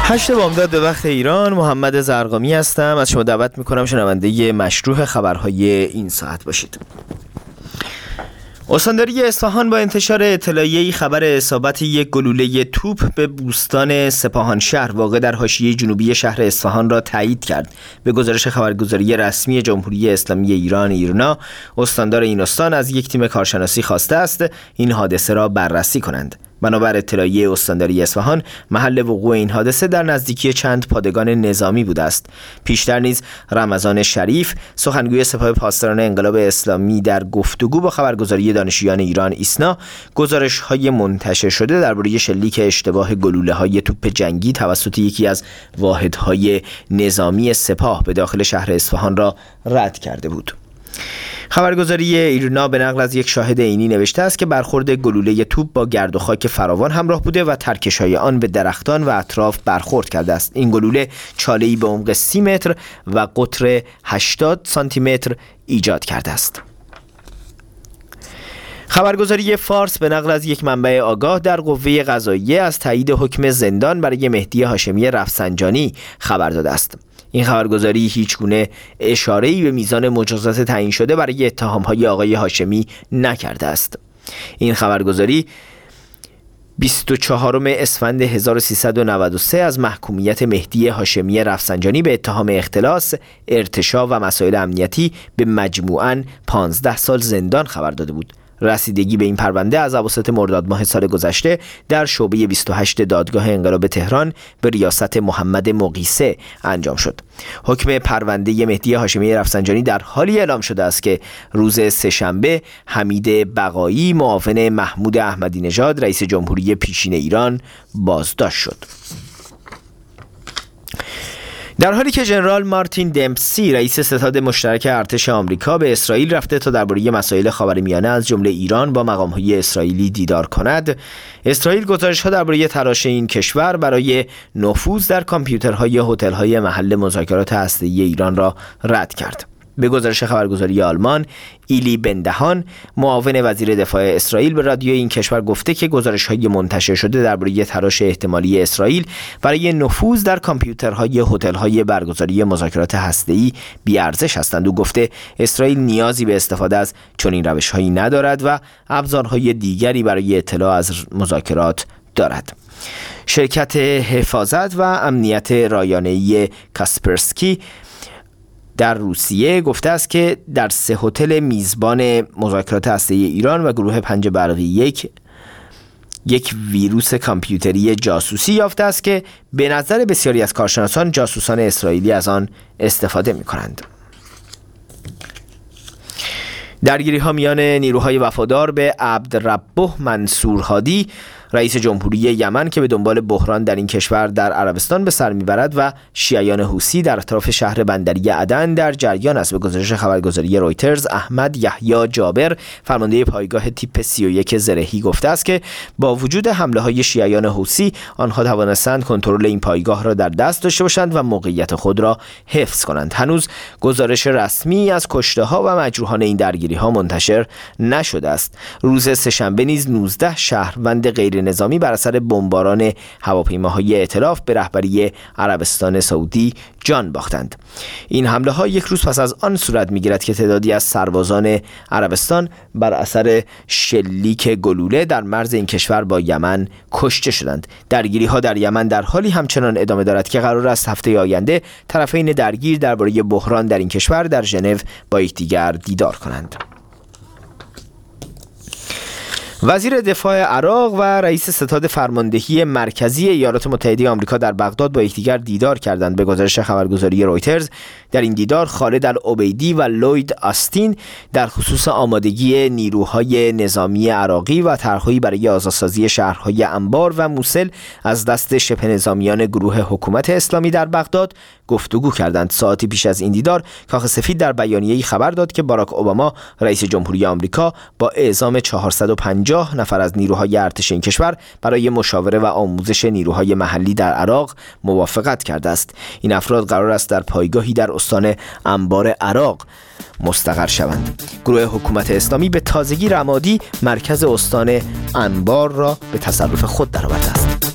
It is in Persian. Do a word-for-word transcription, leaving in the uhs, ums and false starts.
هشت بامداد به وقت ایران. محمد زرقامی هستم. از شما دعوت میکنم شنونده مشروح خبرهای این ساعت باشید. استانداری اصفهان با انتشار اطلاعیه‌ای خبر اصابت یک گلوله توپ به بوستان سپاهانشهر واقع در حاشیه جنوبی شهر اصفهان را تایید کرد. به گزارش خبرگزاری رسمی جمهوری اسلامی ایران ایرنا، استاندار این استان از یک تیم کارشناسی خواسته است این حادثه را بررسی کنند. بنابر اطلاعیه استانداری اصفهان، محل وقوع این حادثه در نزدیکی چند پادگان نظامی بوده است. پیشتر نیز رمضان شریف، سخنگوی سپاه پاسداران انقلاب اسلامی، در گفتگو با خبرگزاری دانشجویان ایران ایسنا، گزارش‌های منتشر شده درباره شلیک اشتباه گلوله‌های توپ جنگی توسط یکی از واحدهای نظامی سپاه به داخل شهر اصفهان را رد کرده بود. خبرگزاری ایرنا به نقل از یک شاهد عینی نوشته است که برخورد گلوله توپ با گرد و خاک فراوان همراه بوده و ترکش‌های آن به درختان و اطراف برخورد کرده است. این گلوله چاله‌ای به عمق سی متر و قطر هشتاد سانتی متر ایجاد کرده است. خبرگزاری فارس به نقل از یک منبع آگاه در قوه قضاییه از تایید حکم زندان برای مهدی هاشمی رفسنجانی خبر داده است. این خبرگزاری هیچ گونه اشاره‌ای به میزان مجازات تعیین شده برای اتهام‌های آقای هاشمی نکرده است. این خبرگزاری بیست و چهارم اسفند هزار و سیصد و نود و سه از محکومیت مهدی هاشمی رفسنجانی به اتهام اختلاس، ارتشاء و مسائل امنیتی به مجموعاً پانزده سال زندان خبر داده بود. رسیدگی به این پرونده از اواسط مرداد ماه سال گذشته در شعبه بیست و هشت دادگاه انقلاب تهران به ریاست محمد مقیسه انجام شد. حکم پرونده مهدی هاشمی رفسنجانی در حالی اعلام شده است که روز سه‌شنبه حمید بقایی، معاون محمود احمدی نژاد رئیس جمهوری پیشین ایران، بازداشت شد. در حالی که ژنرال مارتین دمپسی، رئیس ستاد مشترک ارتش آمریکا، به اسرائیل رفته تا درباره مسائل خاورمیانه از جمله ایران با مقام‌های اسرائیلی دیدار کند، اسرائیل گزارش‌ها درباره تلاش این کشور برای نفوذ در کامپیوترهای هتل‌های محل مذاکرات هسته‌ای ایران را رد کرد. به گزارش خبرگزاری آلمان، ایلی بندهان، معاون وزیر دفاع اسرائیل، به رادیو این کشور گفته که گزارش‌های منتشر شده درباره تلاش احتمالی اسرائیل برای نفوذ در کامپیوترهای هتل‌های برگزاری مذاکرات هسته‌ای بی‌ارزش هستند. او گفته اسرائیل نیازی به استفاده از چنین روش‌هایی ندارد و ابزارهای دیگری برای اطلاع از مذاکرات دارد. شرکت حفاظت و امنیت رایانه‌ای کاسپرسکی در روسیه گفته است که در سه هتل میزبان مذاکرات هسته‌ای ایران و گروه پنج برقی یک یک ویروس کامپیوتری جاسوسی یافته است که به نظر بسیاری از کارشناسان جاسوسان اسرائیلی از آن استفاده می‌کنند. درگیری ها میان نیروهای وفادار به عبدربه منصور هادی، رئیس جمهوری یمن، که به دنبال بحران در این کشور در عربستان به سر میبرد، و شیعیان حوثی در اطراف شهر بندری عدن در جریان است. به گزارش خبرگزاری رویترز، احمد یحیی جابر، فرمانده پایگاه تیپ سی و یک زرهی، گفته است که با وجود حمله های شیعیان حوثی، آنها توانستند کنترل این پایگاه را در دست داشته باشند و موقعیت خود را حفظ کنند. هنوز گزارش رسمی از کشته ها و مجروحان این درگیری ها منتشر نشده است. روز سه‌شنبه نیز نوزده شهروند غیر نظامی بر اثر بمباران هواپیماهای ائتلاف به رهبری عربستان سعودی جان باختند. این حمله ها یک روز پس از آن صورت می‌گیرد که تعدادی از سربازان عربستان بر اثر شلیک گلوله در مرز این کشور با یمن کشته شدند. درگیری ها در یمن در حالی همچنان ادامه دارد که قرار است هفته آینده طرفین درگیر درباره بحران در این کشور در ژنو با یکدیگر دیدار کنند. وزیر دفاع عراق و رئیس ستاد فرماندهی مرکزی ایالات متحده آمریکا در بغداد با یکدیگر دیدار کردند. به گزارش خبرگزاری رویترز، در این دیدار خالد العبیدی و لوید آستین در خصوص آمادگی نیروهای نظامی عراقی و طرح‌هایی برای آزادسازی شهرهای انبار و موصل از دست شبه نظامیان گروه حکومت اسلامی در بغداد گفتگو کردند. ساعتی پیش از این دیدار، کاخ سفید در بیانیه‌ای خبر داد که باراک اوباما، رئیس جمهوری آمریکا، با اعزام چهارصد و پنجاه نفر از نیروهای ارتش این کشور برای مشاوره و آموزش نیروهای محلی در عراق موافقت کرده است. این افراد قرار است در پایگاهی در استان انبار عراق مستقر شوند. گروه حکومت اسلامی به تازگی رمادی، مرکز استان انبار، را به تصرف خود درآورده است.